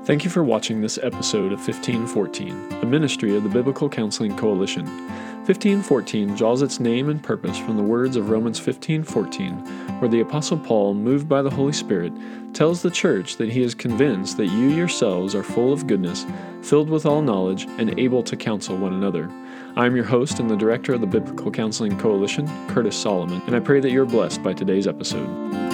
Thank you for watching this episode of 1514, a ministry of the Biblical Counseling Coalition. 1514 draws its name and purpose from the words of Romans 15:14, where the Apostle Paul, moved by the Holy Spirit, tells the church that he is convinced that you yourselves are full of goodness, filled with all knowledge, and able to counsel one another. I am your host and the director of the Biblical Counseling Coalition, Curtis Solomon, and I pray that you're blessed by today's episode.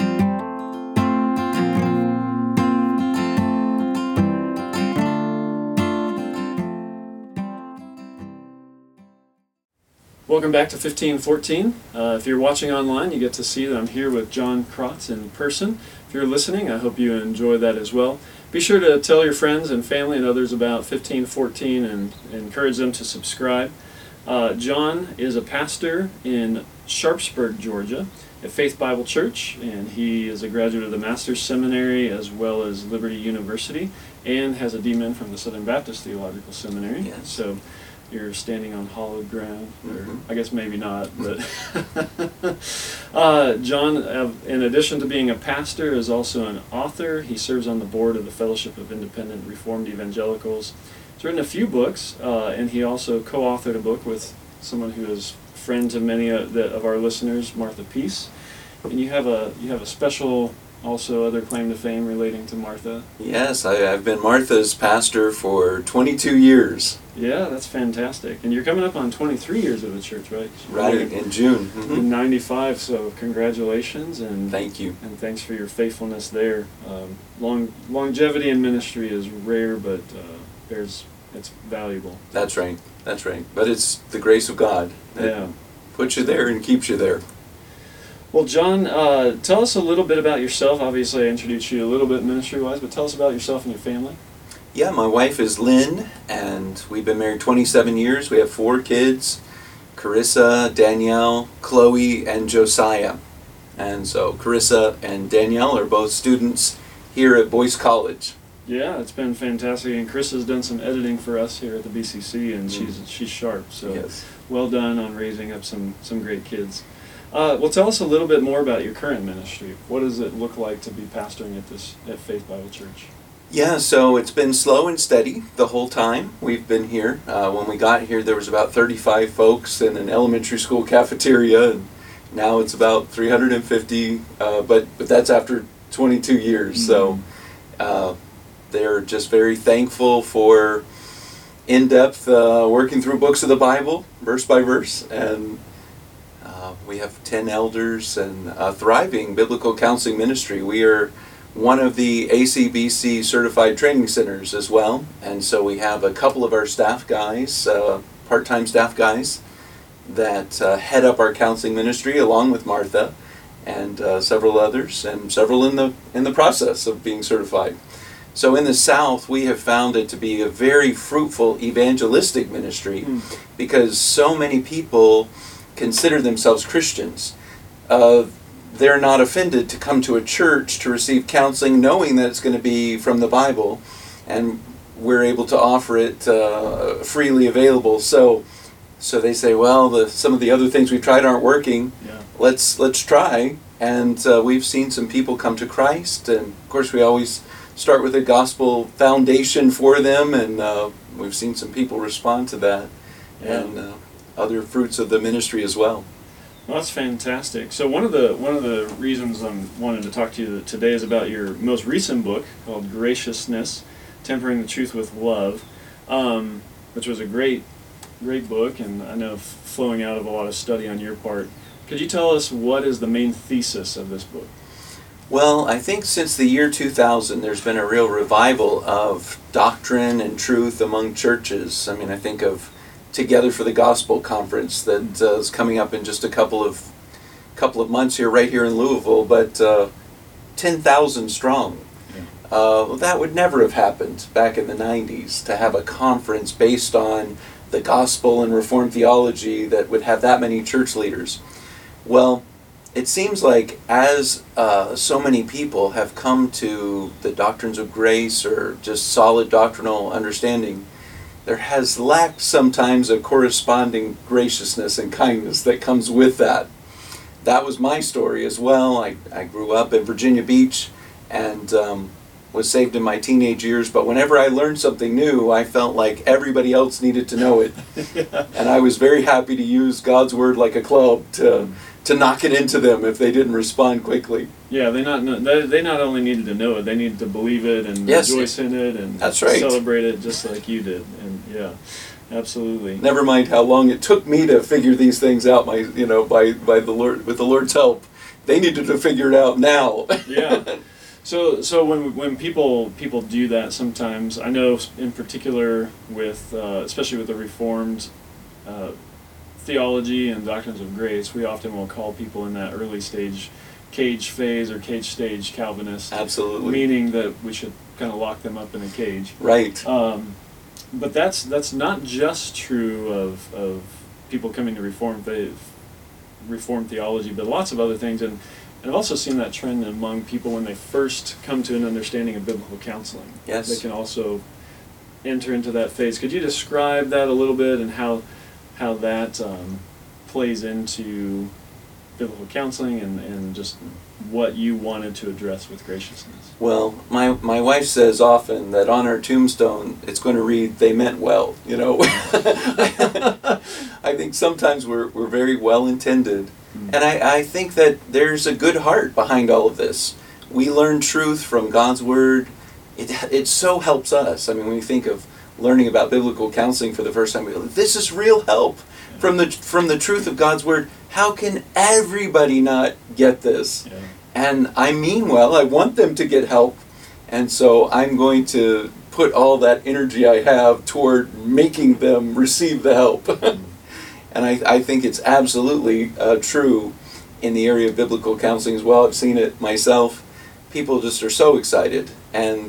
Welcome back to 1514. If you're watching online, you get to see that I'm here with John Krotz in person. If you're listening, I hope you enjoy that as well. Be sure to tell your friends and family and others about 1514 and encourage them to subscribe. John is a pastor in Sharpsburg, Georgia, at Faith Bible Church, and he is a graduate of the Master's Seminary as well as Liberty University, and has a DMin from the Southern Baptist Theological Seminary. Yes. So you're standing on hallowed ground, or I guess maybe not, but John, in addition to being a pastor, is also an author. He serves on the board of the Fellowship of Independent Reformed Evangelicals. He's written a few books, and he also co-authored a book with someone who is a friend to many of our listeners, Martha Peace. And you have a special, also other claim to fame relating to Martha. Yes, I've been Martha's pastor for 22 years. Yeah, that's fantastic. And you're coming up on 23 years of the church, right? Right, in June. In 95, so congratulations. And thank you. And thanks for your faithfulness there. Longevity in ministry is rare, but it's valuable. That's right. But it's the grace of God that puts you there and keeps you there. Well, John, tell us a little bit about yourself. Obviously, I introduced you a little bit ministry-wise, but tell us about yourself and your family. Yeah, my wife is Lynn, and we've been married 27 years. We have 4 kids, Carissa, Danielle, Chloe, and Josiah. And so Carissa and Danielle are both students here at Boyce College. Yeah, it's been fantastic, and Chris has done some editing for us here at the BCC, and she's sharp, so yes. Well done on raising up some great kids. Well, tell us a little bit more about your current ministry. What does it look like to be pastoring at Faith Bible Church? Yeah, so it's been slow and steady the whole time we've been here. When we got here, there was about 35 folks in an elementary school cafeteria, and now it's about 350, but that's after 22 years. So they're just very thankful for in-depth working through books of the Bible, verse by verse, and we have 10 elders and a thriving biblical counseling ministry. We are one of the ACBC certified training centers as well, and so we have a couple of our staff guys, part-time staff guys, that head up our counseling ministry along with Martha and several others, and several in the process of being certified. So in the South, we have found it to be a very fruitful evangelistic ministry because so many people consider themselves Christians. They're not offended to come to a church to receive counseling knowing that it's going to be from the Bible, and we're able to offer it freely available. So they say, well, some of the other things we've tried aren't working. Yeah. Let's try. And we've seen some people come to Christ, and of course we always start with a gospel foundation for them, and we've seen some people respond to that, and other fruits of the ministry as well. Well, that's fantastic. So one of the reasons I'm wanting to talk to you today is about your most recent book called Graciousness: Tempering the Truth with Love, which was a great book, and I know flowing out of a lot of study on your part. Could you tell us what is the main thesis of this book? Well, I think since the year 2000, there's been a real revival of doctrine and truth among churches. I mean, I think of Together for the Gospel conference that is coming up in just a couple of months here, right here in Louisville, but 10,000 strong. Yeah. That would never have happened back in the 90s, to have a conference based on the gospel and Reformed theology that would have that many church leaders. Well, it seems like as so many people have come to the doctrines of grace or just solid doctrinal understanding, there has lacked sometimes a corresponding graciousness and kindness that comes with that. That was my story as well. I grew up in Virginia Beach, and was saved in my teenage years, but whenever I learned something new, I felt like everybody else needed to know it. Yeah. And I was very happy to use God's word like a club to knock it into them if they didn't respond quickly. Yeah, they not only needed to know it, they needed to believe it and Yes. rejoice in it and That's right. celebrate it just like you did. And yeah, absolutely. Never mind how long it took me to figure these things out. By the Lord, with the Lord's help, they needed to figure it out now. Yeah. So when people do that sometimes, I know in particular with especially with the Reformed theology and doctrines of grace, we often will call people in that early stage cage phase or cage stage Calvinist. Absolutely. Meaning that we should kind of lock them up in a cage. Right. But that's not just true of people coming to Reformed theology, but lots of other things. And I've also seen that trend among people when they first come to an understanding of biblical counseling. Yes. They can also enter into that phase. Could you describe that a little bit and how that plays into biblical counseling and just what you wanted to address with graciousness? Well, my wife says often that on our tombstone it's going to read, "They meant well," you know. I think sometimes we're very well intended. And I think that there's a good heart behind all of this. We learn truth from God's Word. It so helps us. I mean, when we think of learning about biblical counseling for the first time, we go, this is real help from the truth of God's Word. How can everybody not get this? Yeah. And I mean well, I want them to get help. And so I'm going to put all that energy I have toward making them receive the help. And I think it's absolutely true in the area of biblical counseling as well. I've seen it myself. People just are so excited. And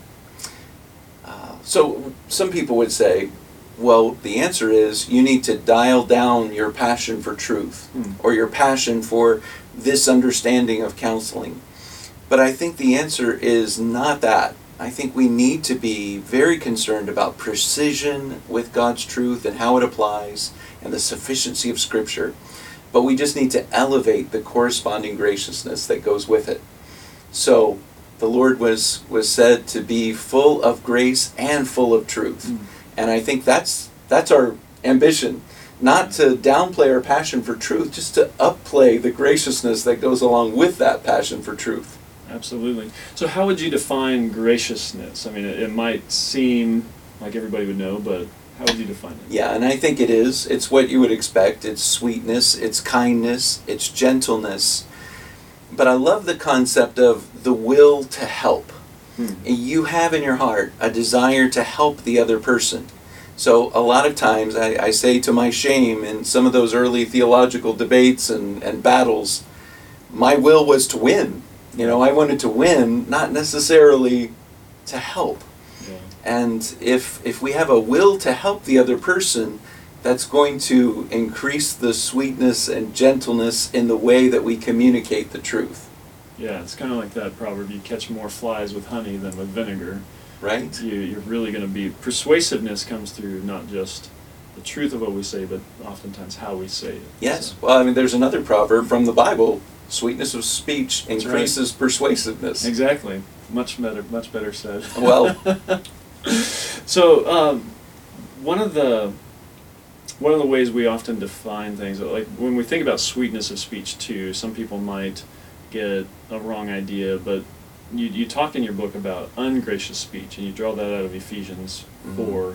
so some people would say, well, the answer is you need to dial down your passion for truth or your passion for this understanding of counseling. But I think the answer is not that. I think we need to be very concerned about precision with God's truth and how it applies and the sufficiency of Scripture. But we just need to elevate the corresponding graciousness that goes with it. So the Lord was said to be full of grace and full of truth. And I think that's our ambition. Not to downplay our passion for truth, just to upplay the graciousness that goes along with that passion for truth. Absolutely. So how would you define graciousness? I mean, it might seem like everybody would know, but how would you define it? Yeah, and I think it is. It's what you would expect. It's sweetness, it's kindness, it's gentleness. But I love the concept of the will to help. You have in your heart a desire to help the other person. So a lot of times I say to my shame in some of those early theological debates and battles, my will was to win. You know, I wanted to win, not necessarily to help. Yeah. And if we have a will to help the other person, that's going to increase the sweetness and gentleness in the way that we communicate the truth. Yeah, it's kind of like that proverb, you catch more flies with honey than with vinegar. Right? You're really going to be, persuasiveness comes through not just the truth of what we say, but oftentimes how we say it. Yes. So. Well, I mean, there's another proverb from the Bible, sweetness of speech increases persuasiveness. Exactly. Much better said. Well. So, one of the ways we often define things, like when we think about sweetness of speech too, some people might get a wrong idea, but you talk in your book about ungracious speech, and you draw that out of Ephesians 4.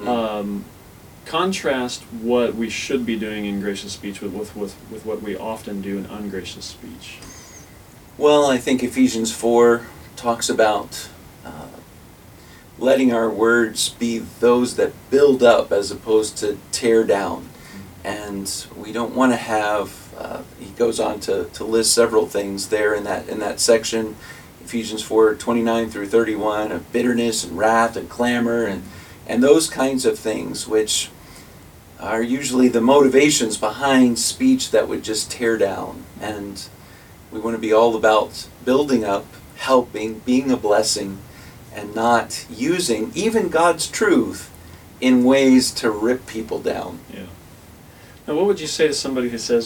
Contrast what we should be doing in gracious speech with what we often do in ungracious speech. Well, I think Ephesians 4 talks about letting our words be those that build up as opposed to tear down. And we don't want to have, he goes on to list several things there in that section, Ephesians 4:29 through 31, of bitterness and wrath and clamor and those kinds of things, which are usually the motivations behind speech that would just tear down. And we want to be all about building up, helping, being a blessing, and not using even God's truth in ways to rip people down. Yeah. Now, what would you say to somebody who says,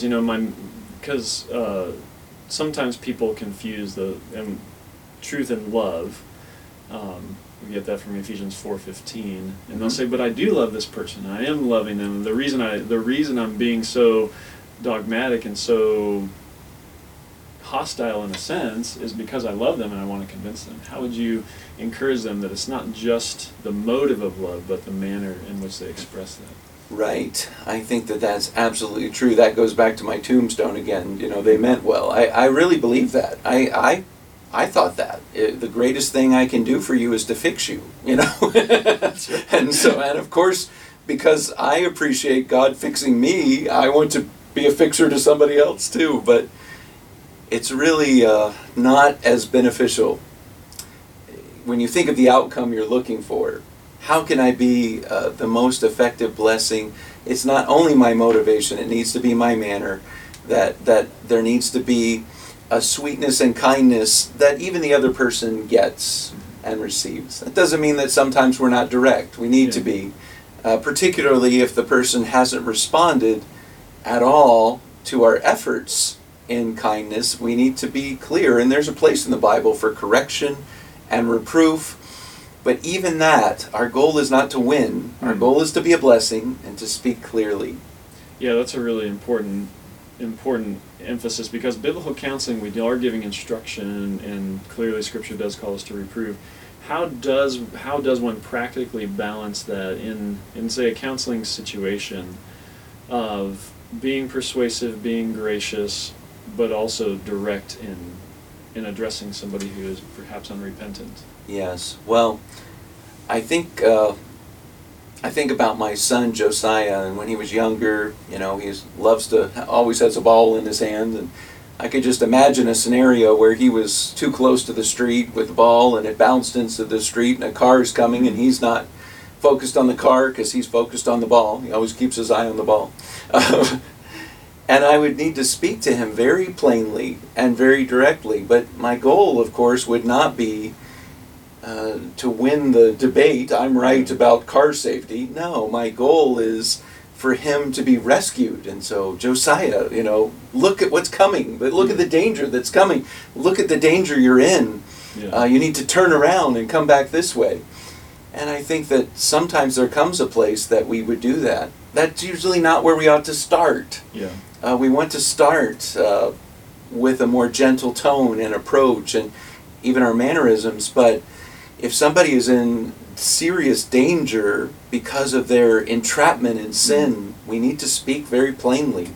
because sometimes people confuse the truth and love, We get that from Ephesians 4:15, and they'll say, "But I do love this person. I am loving them. The reason I'm being so dogmatic and so hostile in a sense is because I love them and I want to convince them." How would you encourage them that it's not just the motive of love, but the manner in which they express that? Right. I think that that's absolutely true. That goes back to my tombstone again. They meant well. I really believe that. I thought that. The greatest thing I can do for you is to fix you, And of course, because I appreciate God fixing me, I want to be a fixer to somebody else too. But it's really not as beneficial when you think of the outcome you're looking for. How can I be the most effective blessing? It's not only my motivation, it needs to be my manner, that there needs to be a sweetness and kindness that even the other person gets and receives. That doesn't mean that sometimes we're not direct. We need to be, particularly if the person hasn't responded at all to our efforts in kindness. We need to be clear, and there's a place in the Bible for correction and reproof. But even that, our goal is not to win. Our goal is to be a blessing and to speak clearly. Yeah, that's a really important emphasis, because biblical counseling, we are giving instruction, and clearly Scripture does call us to reprove. How does one practically balance that in say a counseling situation of being persuasive, being gracious, but also direct in addressing somebody who is perhaps unrepentant? Yes. Well, I think about my son Josiah, and when he was younger, he always has a ball in his hand, and I could just imagine a scenario where he was too close to the street with the ball, and it bounced into the street, and a car is coming, and he's not focused on the car because he's focused on the ball. He always keeps his eye on the ball. And I would need to speak to him very plainly and very directly, but my goal, of course, would not be to win the debate. I'm right about car safety. No, my goal is for him to be rescued. And so, Josiah, look at what's coming, but look at the danger that's coming. Look at the danger you're in. Yeah. You need to turn around and come back this way. And I think that sometimes there comes a place that we would do that. That's usually not where we ought to start. Yeah. We want to start with a more gentle tone and approach, and even our mannerisms. But if somebody is in serious danger because of their entrapment in sin, we need to speak very plainly.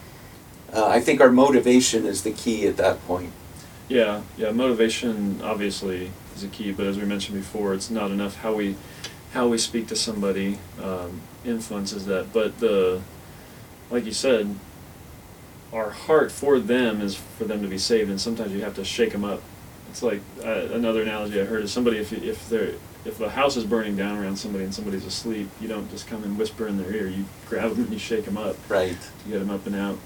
I think our motivation is the key at that point. Yeah, motivation obviously is a key, but as we mentioned before, it's not enough how we speak to somebody influences that. But like you said, our heart for them is for them to be saved, and sometimes you have to shake them up. It's like another analogy I heard is somebody, if a house is burning down around somebody and somebody's asleep, you don't just come and whisper in their ear. You grab them and you shake them up. Right. To get them up and out.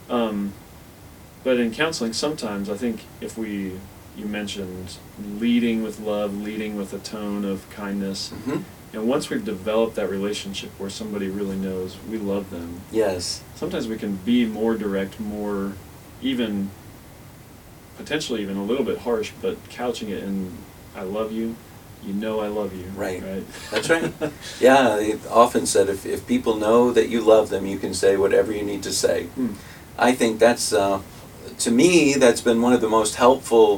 But in counseling, sometimes I think you mentioned leading with love, leading with a tone of kindness. Mm-hmm. And once we've developed that relationship where somebody really knows we love them, yes, sometimes we can be more direct, more even, potentially even a little bit harsh, but couching it in, I love you, I love you. Right. That's right. Yeah, they've often said if people know that you love them, you can say whatever you need to say. I think that's, to me, that's been one of the most helpful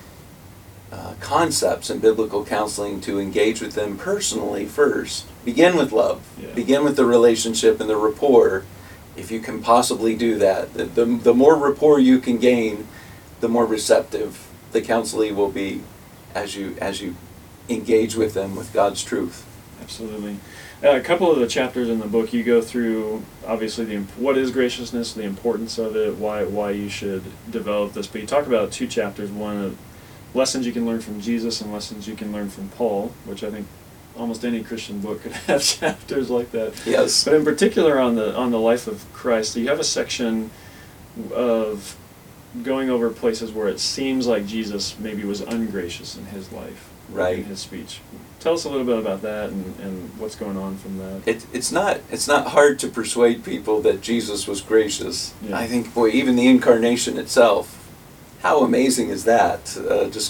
concepts in biblical counseling, to engage with them personally first. Begin with love. Yeah. Begin with the relationship and the rapport. If you can possibly do that, the more rapport you can gain, the more receptive the counselee will be as you engage with them with God's truth. Absolutely. A couple of the chapters in the book, you go through obviously what is graciousness, the importance of it, why you should develop this. But you talk about two chapters: one of lessons you can learn from Jesus and lessons you can learn from Paul, which I think almost any Christian book could have chapters like that. Yes. But in particular on the life of Christ, you have a section of going over places where it seems like Jesus maybe was ungracious in his life, right, in his speech. Tell us a little bit about that and what's going on from that. It's not hard to persuade people that Jesus was gracious. Yeah. I think, even the incarnation itself, how amazing is that? Just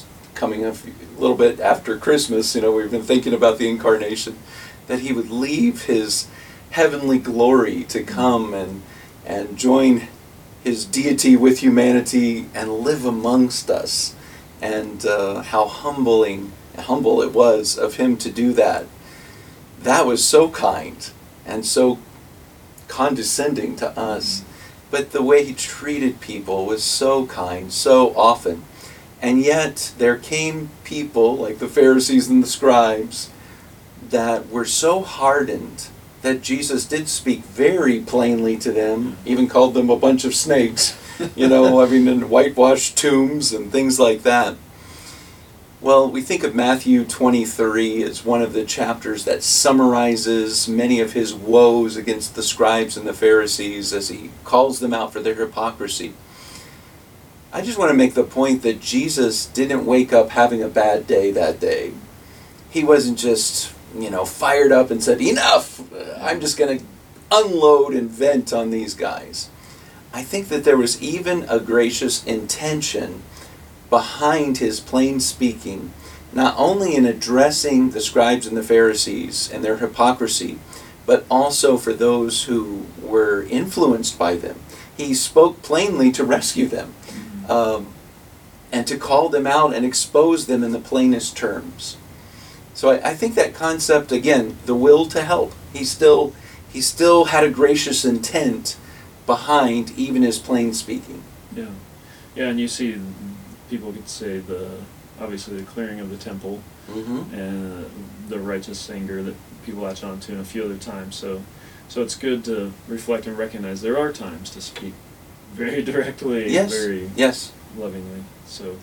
coming a little bit after Christmas, we've been thinking about the incarnation, that he would leave his heavenly glory to come and join his deity with humanity and live amongst us. And how humble it was of him to do that. That was so kind and so condescending to us. But the way he treated people was so kind, so often. And yet there came people like the Pharisees and the scribes that were so hardened that Jesus did speak very plainly to them, even called them a bunch of snakes, and whitewashed tombs and things like that. Well, we think of Matthew 23 as one of the chapters that summarizes many of his woes against the scribes and the Pharisees as he calls them out for their hypocrisy. I just want to make the point that Jesus didn't wake up having a bad day that day. He wasn't just, fired up and said, enough! I'm just going to unload and vent on these guys. I think that there was even a gracious intention behind his plain speaking, not only in addressing the scribes and the Pharisees and their hypocrisy, but also for those who were influenced by them. He spoke plainly to rescue them, and to call them out and expose them in the plainest terms. So I think that concept, again, the will to help, he still had a gracious intent behind even his plain speaking. Yeah, and you see people could say obviously the clearing of the temple, and the righteous anger that people latch on to, and a few other times. So it's good to reflect and recognize there are times to speak very directly, very lovingly. So,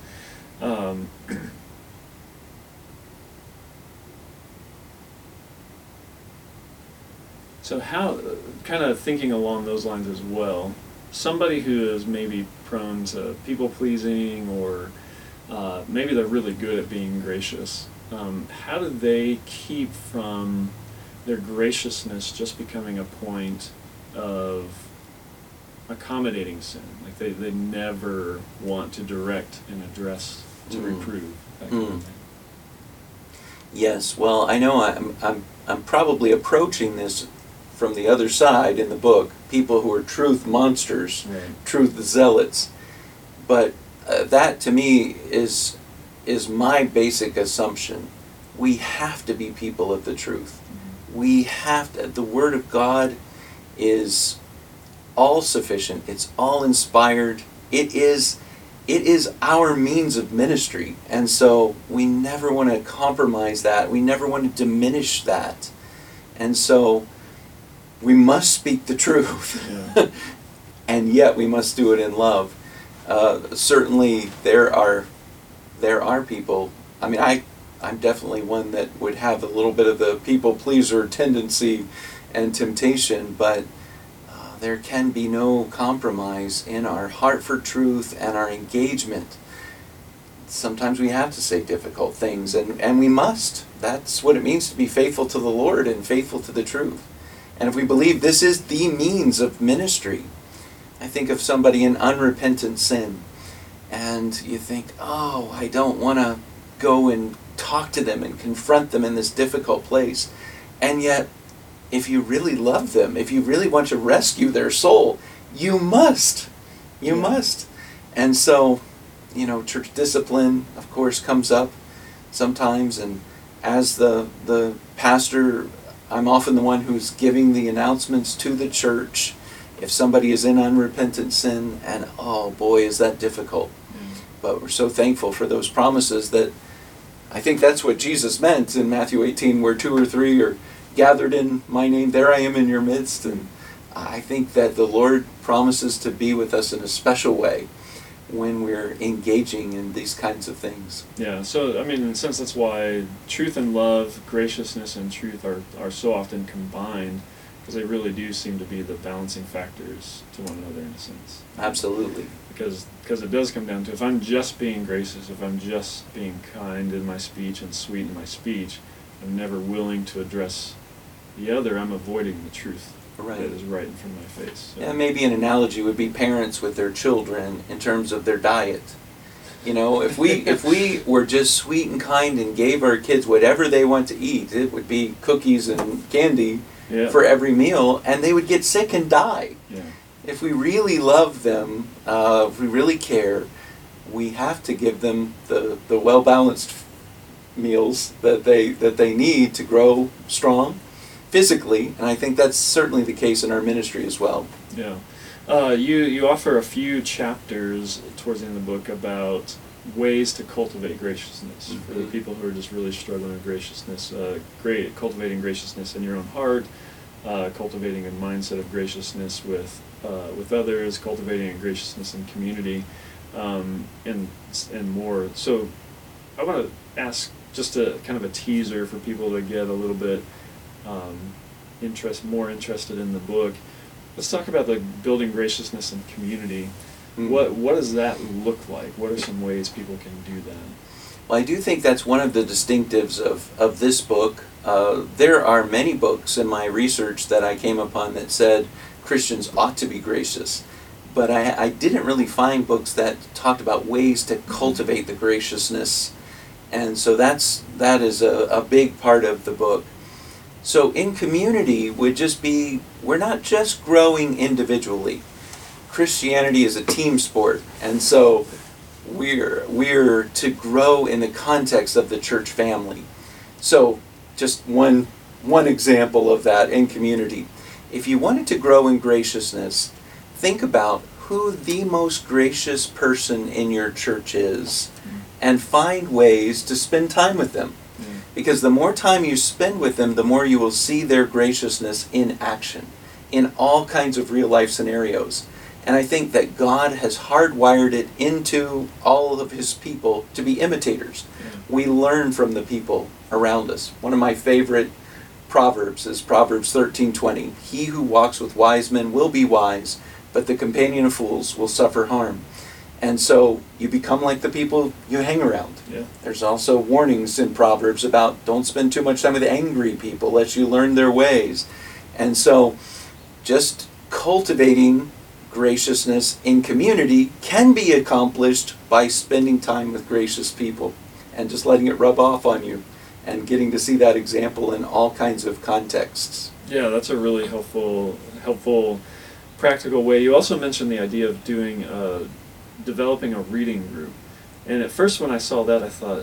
so how, kind of thinking along those lines as well, somebody who is maybe prone to people-pleasing, or maybe they're really good at being gracious, how do they keep from their graciousness just becoming a point of accommodating sin? Like they never want to direct and address to reprove, that kind of thing. Yes, well, I know I'm probably approaching this from the other side in the book, people who are truth monsters, truth zealots. But that to me is my basic assumption. We have to be people of the truth. We have to. The Word of God is all sufficient. It's all inspired. It is our means of ministry, and so we never want to compromise that. We never want to diminish that, and so we must speak the truth, and yet we must do it in love. Certainly, there are people. I mean, I'm definitely one that would have a little bit of the people pleaser tendency and temptation, but there can be no compromise in our heart for truth and our engagement. Sometimes we have to say difficult things, and we must. That's what it means to be faithful to the Lord and faithful to the truth. And if we believe this is the means of ministry, I think of somebody in unrepentant sin, and you think, oh, I don't want to go and talk to them and confront them in this difficult place. And yet, if you really love them, if you really want to rescue their soul, you must. You must. And so, church discipline, of course, comes up sometimes, and as the pastor, I'm often the one who's giving the announcements to the church if somebody is in unrepentant sin, and oh boy, is that difficult. But we're so thankful for those promises that I think that's what Jesus meant in Matthew 18, where 2 or 3 are gathered in my name, there I am in your midst. And I think that the Lord promises to be with us in a special way when we're engaging in these kinds of things. Yeah, so, I mean, in a sense, that's why truth and love, graciousness and truth are so often combined, because they really do seem to be the balancing factors to one another in a sense. Absolutely. Because it does come down to, if I'm just being gracious, if I'm just being kind in my speech and sweet in my speech, I'm never willing to address the other, I'm avoiding the truth. That is right in front of my face. So. Yeah, maybe an analogy would be parents with their children in terms of their diet. You know, if we were just sweet and kind and gave our kids whatever they want to eat, it would be cookies and candy for every meal, and they would get sick and die. Yeah. If we really love them, if we really care, we have to give them the well-balanced meals that they need to grow strong physically, and I think that's certainly the case in our ministry as well. Yeah. You offer a few chapters towards the end of the book about ways to cultivate graciousness for the people who are just really struggling with graciousness. Cultivating graciousness in your own heart, cultivating a mindset of graciousness with others, cultivating a graciousness in community, and more. So I want to ask just a kind of a teaser for people to get a little bit more interested in the book. Let's talk about the building graciousness in community. What does that look like? What are some ways people can do that? Well, I do think that's one of the distinctives of this book. There are many books in my research that I came upon that said Christians ought to be gracious. But I didn't really find books that talked about ways to cultivate the graciousness. And so that is a big part of the book. So in community would just be, we're not just growing individually. Christianity is a team sport, and so we're to grow in the context of the church family. So just one example of that in community. If you wanted to grow in graciousness, think about who the most gracious person in your church is and find ways to spend time with them. Because the more time you spend with them, the more you will see their graciousness in action, in all kinds of real life scenarios. And I think that God has hardwired it into all of his people to be imitators. We learn from the people around us. One of my favorite proverbs is Proverbs 13:20. He who walks with wise men will be wise, but the companion of fools will suffer harm. And so you become like the people you hang around. Yeah. There's also warnings in Proverbs about don't spend too much time with angry people lest you learn their ways. And so just cultivating graciousness in community can be accomplished by spending time with gracious people and just letting it rub off on you and getting to see that example in all kinds of contexts. Yeah, that's a really helpful practical way. You also mentioned the idea of developing a reading group. And at first when I saw that, I thought,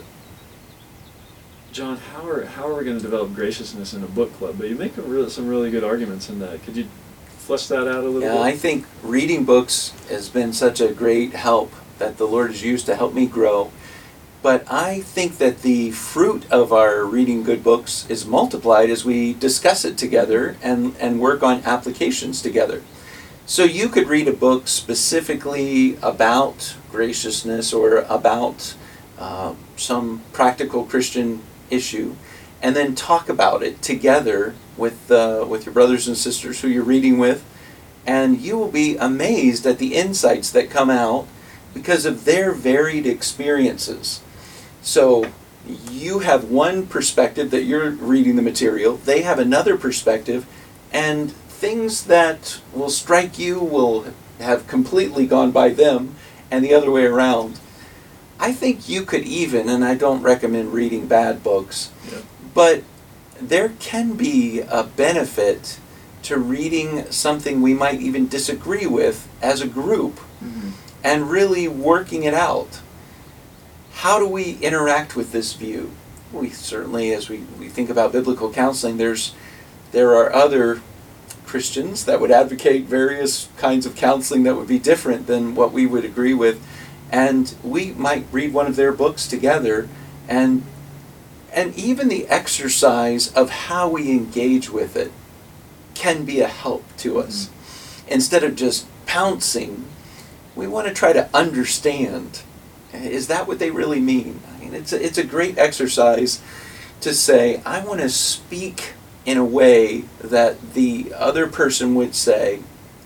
John, how are we going to develop graciousness in a book club? But you make some really good arguments in that. Could you flesh that out a little bit? Yeah, I think reading books has been such a great help that the Lord has used to help me grow. But I think that the fruit of our reading good books is multiplied as we discuss it together and work on applications together. So you could read a book specifically about graciousness or about some practical Christian issue, and then talk about it together with your brothers and sisters who you're reading with, and you will be amazed at the insights that come out because of their varied experiences. So you have one perspective that you're reading the material, they have another perspective, and things that will strike you will have completely gone by them and the other way around. I think you could even, and I don't recommend reading bad books, but there can be a benefit to reading something we might even disagree with as a group and really working it out. How do we interact with this view? We certainly, as we think about biblical counseling, there are other Christians that would advocate various kinds of counseling that would be different than what we would agree with, and we might read one of their books together, and even the exercise of how we engage with it can be a help to us. Instead of just pouncing, we want to try to understand, is that what they really mean? I mean, it's a great exercise to say, I want to speak in a way that the other person would say,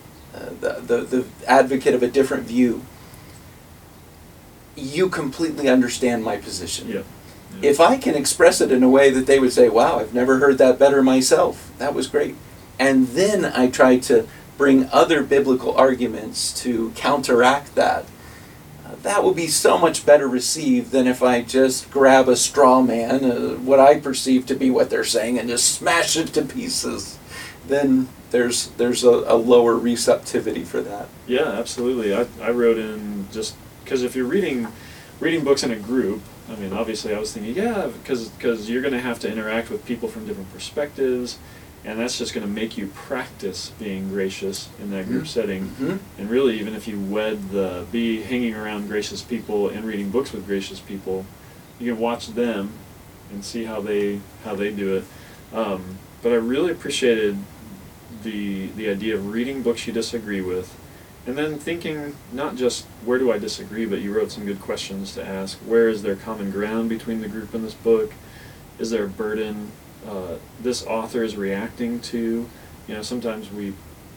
the advocate of a different view, you completely understand my position. Yeah. If I can express it in a way that they would say, wow, I've never heard that better myself, that was great. And then I try to bring other biblical arguments to counteract that. that will be so much better received than if I just grab a straw man, what I perceive to be what they're saying, and just smash it to pieces. Then there's a lower receptivity for that. Yeah, absolutely. I wrote in just because if you're reading books in a group, I mean, obviously I was thinking, yeah, because you're going to have to interact with people from different perspectives, and that's just going to make you practice being gracious in that group setting. Mm-hmm. And really, even if you be hanging around gracious people and reading books with gracious people, you can watch them and see how they do it. But I really appreciated the idea of reading books you disagree with, and then thinking not just where do I disagree, but you wrote some good questions to ask. Where is there common ground between the group and this book? Is there a burden this author is reacting to? You know, sometimes we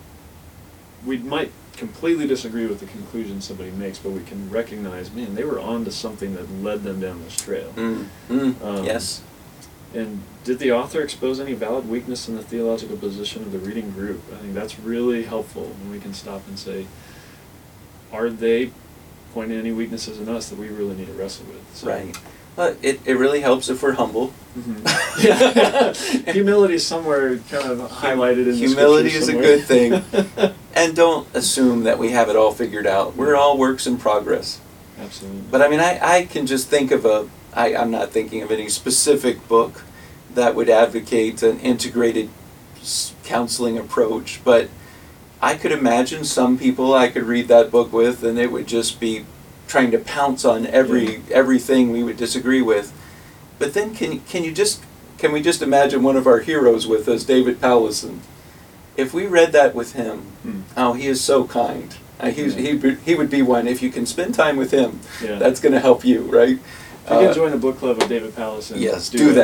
might completely disagree with the conclusion somebody makes, but we can recognize, man, they were on to something that led them down this trail. Yes. And did the author expose any valid weakness in the theological position of the reading group? I think that's really helpful when we can stop and say, are they pointing any weaknesses in us that we really need to wrestle with? So, right. Well, it really helps if we're humble. Mm-hmm. Yeah. Humility is somewhere kind of highlighted in Humility the is a somewhere. good thing. And don't assume that we have it all figured out. We're all works in progress. Absolutely. But I mean, I can just think of I'm not thinking of any specific book that would advocate an integrated counseling approach, but I could imagine some people I could read that book with, and it would just be trying to pounce on everything we would disagree with. But then can we just imagine one of our heroes with us, David Powlison? If we read that with him, oh, he is so kind. He would be one. If you can spend time with him, that's going to help you, right? If you can join the book club with David Powlison. Yes, do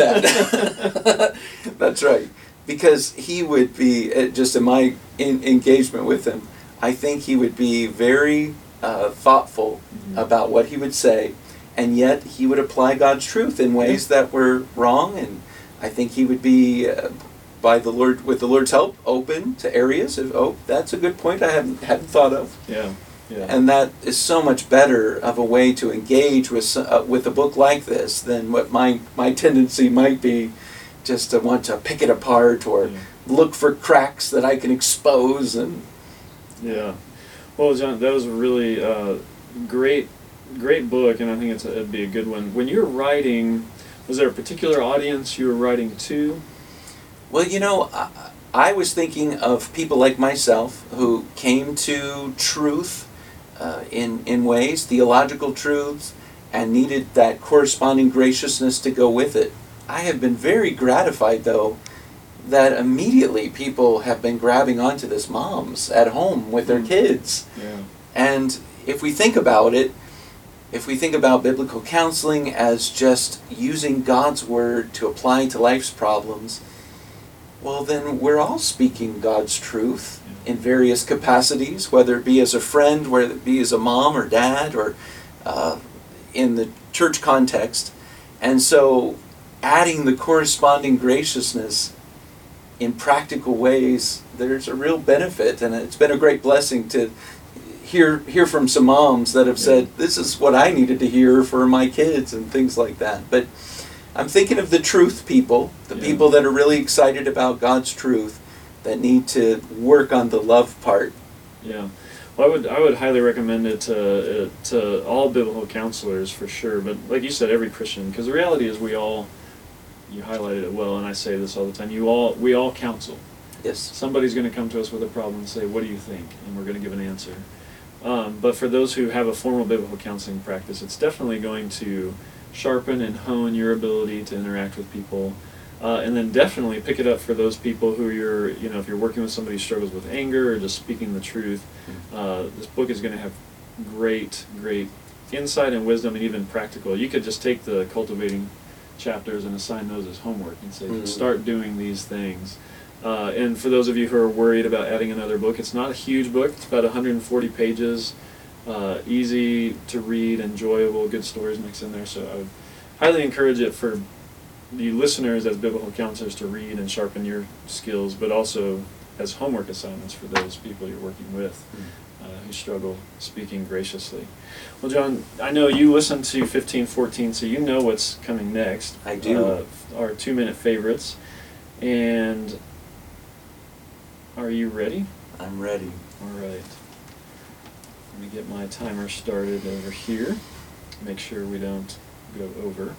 that. That's right. Because he would be, just in my engagement with him, I think he would be very thoughtful about what he would say, and yet he would apply God's truth in ways that were wrong, and I think he would be, with the Lord's help, open to areas of, oh, that's a good point I hadn't thought of. Yeah. And that is so much better of a way to engage with a book like this than what my tendency might be, just to want to pick it apart or look for cracks that I can expose. And yeah. Well, John, that was a really great book, and I think it'd be a good one. When you're writing, was there a particular audience you were writing to? Well, you know, I was thinking of people like myself who came to truth in ways, theological truths, and needed that corresponding graciousness to go with it. I have been very gratified, though, that immediately people have been grabbing onto this, moms at home with their kids. Yeah. And if we think about it, if we think about biblical counseling as just using God's word to apply to life's problems, well, then we're all speaking God's truth in various capacities, whether it be as a friend, whether it be as a mom or dad, or in the church context. And so adding the corresponding graciousness in practical ways, there's a real benefit, and it's been a great blessing to hear from some moms that have said, this is what I needed to hear for my kids and things like that. But I'm thinking of the truth people, the people that are really excited about God's truth, that need to work on the love part. Yeah. Well, I would highly recommend it to all biblical counselors for sure, but like you said, every Christian, because the reality is you highlighted it well, and I say this all the time, we all counsel. Yes. Somebody's going to come to us with a problem and say, what do you think? And we're going to give an answer. But for those who have a formal biblical counseling practice, it's definitely going to sharpen and hone your ability to interact with people. And then definitely pick it up for those people who if you're working with somebody who struggles with anger or just speaking the truth, this book is going to have great insight and wisdom, and even practical. You could just take the cultivating chapters and assign those as homework and say, start doing these things. And for those of you who are worried about adding another book, it's not a huge book. It's about 140 pages, easy to read, enjoyable, good stories mixed in there. So I would highly encourage it for the listeners as biblical counselors to read and sharpen your skills, but also as homework assignments for those people you're working with. who struggle speaking graciously. Well, John, I know you listen to 1514, so you know what's coming next. I do. Our 2-minute favorites. And are you ready? I'm ready. All right. Let me get my timer started over here. Make sure we don't go over.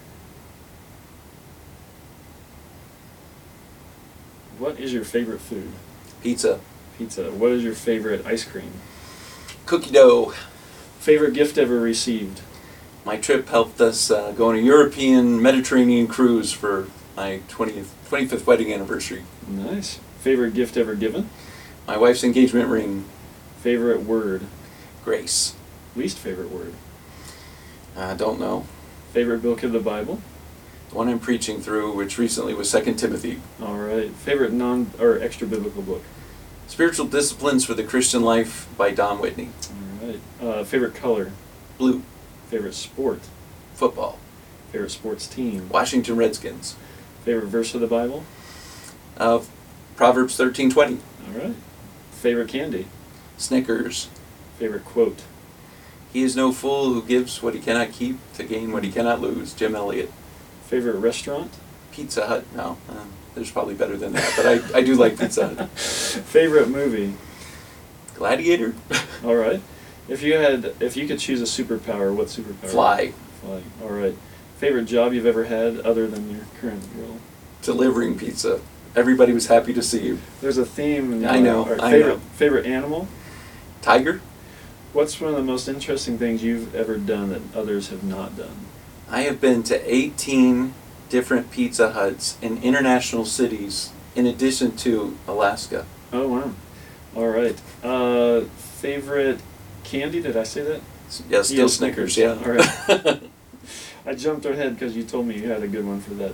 What is your favorite food? Pizza. Pizza. What is your favorite ice cream? Cookie dough. Favorite gift ever received? My trip helped us go on a European Mediterranean cruise for my 25th wedding anniversary. Nice. Favorite gift ever given? My wife's engagement ring. Favorite word? Grace. Least favorite word? I don't know. Favorite book of the Bible? The one I'm preaching through, which recently was 2 Timothy. All right. Favorite non or extra biblical book? Spiritual Disciplines for the Christian Life by Don Whitney. All right. Favorite color? Blue. Favorite sport? Football. Favorite sports team? Washington Redskins. Favorite verse of the Bible? Proverbs 13:20. All right. Favorite candy? Snickers. Favorite quote? He is no fool who gives what he cannot keep to gain what he cannot lose. Jim Elliott. Favorite restaurant? Pizza Hut. No, there's probably better than that, but I do like Pizza Hut. Favorite movie? Gladiator. All right. If you could choose a superpower, what superpower? Fly. Fly. All right. Favorite job you've ever had other than your current role? Delivering pizza. Everybody was happy to see you. There's a theme. I know. All right. I know. Favorite animal? Tiger. What's one of the most interesting things you've ever done that others have not done? I have been to 18 different Pizza Huts in international cities, in addition to Alaska. Oh, wow. All right. Favorite candy? Did I say that? Yeah, still Snickers. Yeah. All right. I jumped ahead because you told me you had a good one for that.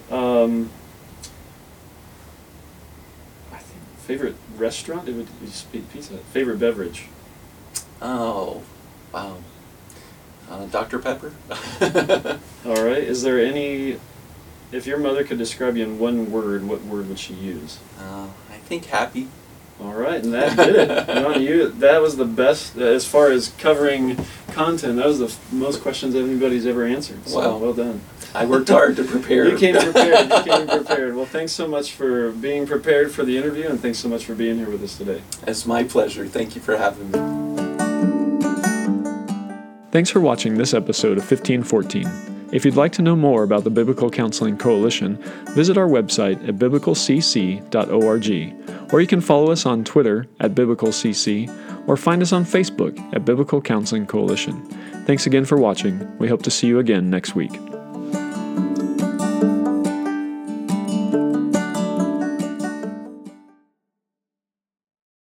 I think favorite restaurant? It would be Pizza Hut. Favorite beverage? Oh, wow. Dr. Pepper. All right. Is there any? If your mother could describe you in one word, what word would she use? I think happy. All right, and that did it. That was the best as far as covering content. That was the most questions anybody's ever answered. So Wow. well done. I worked hard to prepare. You came prepared. You came prepared. Well, thanks so much for being prepared for the interview, and thanks so much for being here with us today. It's my pleasure. Thank you for having me. Thanks for watching this episode of 1514. If you'd like to know more about the Biblical Counseling Coalition, visit our website at biblicalcc.org, or you can follow us on Twitter at biblicalcc, or find us on Facebook at Biblical Counseling Coalition. Thanks again for watching. We hope to see you again next week.